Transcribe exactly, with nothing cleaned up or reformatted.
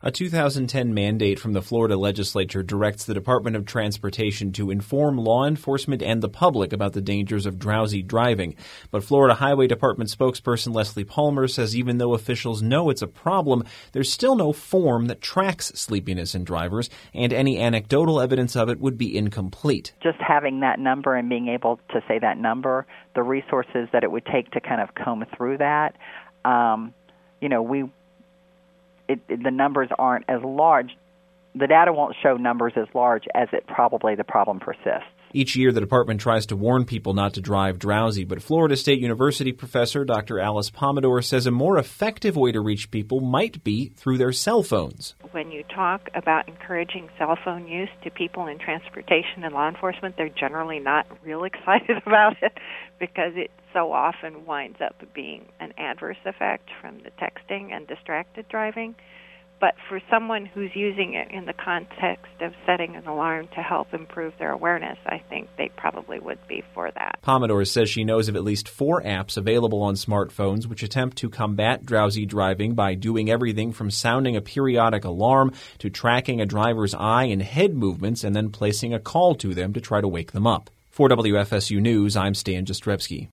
A two thousand ten mandate from the Florida legislature directs the Department of Transportation to inform law enforcement and the public about the dangers of drowsy driving. But Florida Highway Department spokesperson Leslie Palmer says even though officials know it's a problem, there's still no form that tracks sleepiness in drivers, and any anecdotal evidence of it would be incomplete. Just having that number and being able to say that number, the resources that it would take to kind of comb through that, um, you know, we It, it, the numbers aren't as large. The data won't show numbers as large as it probably the problem persists. Each year, the department tries to warn people not to drive drowsy, but Florida State University professor Doctor Alice Pomodore says a more effective way to reach people might be through their cell phones. When you talk about encouraging cell phone use to people in transportation and law enforcement, they're generally not real excited about it because it so often winds up being an adverse effect from the texting and distracted driving. But for someone who's using it in the context of setting an alarm to help improve their awareness, I think they probably would be for that. Pomodore says she knows of at least four apps available on smartphones which attempt to combat drowsy driving by doing everything from sounding a periodic alarm to tracking a driver's eye and head movements and then placing a call to them to try to wake them up. For W F S U News, I'm Stan Jastrzebski.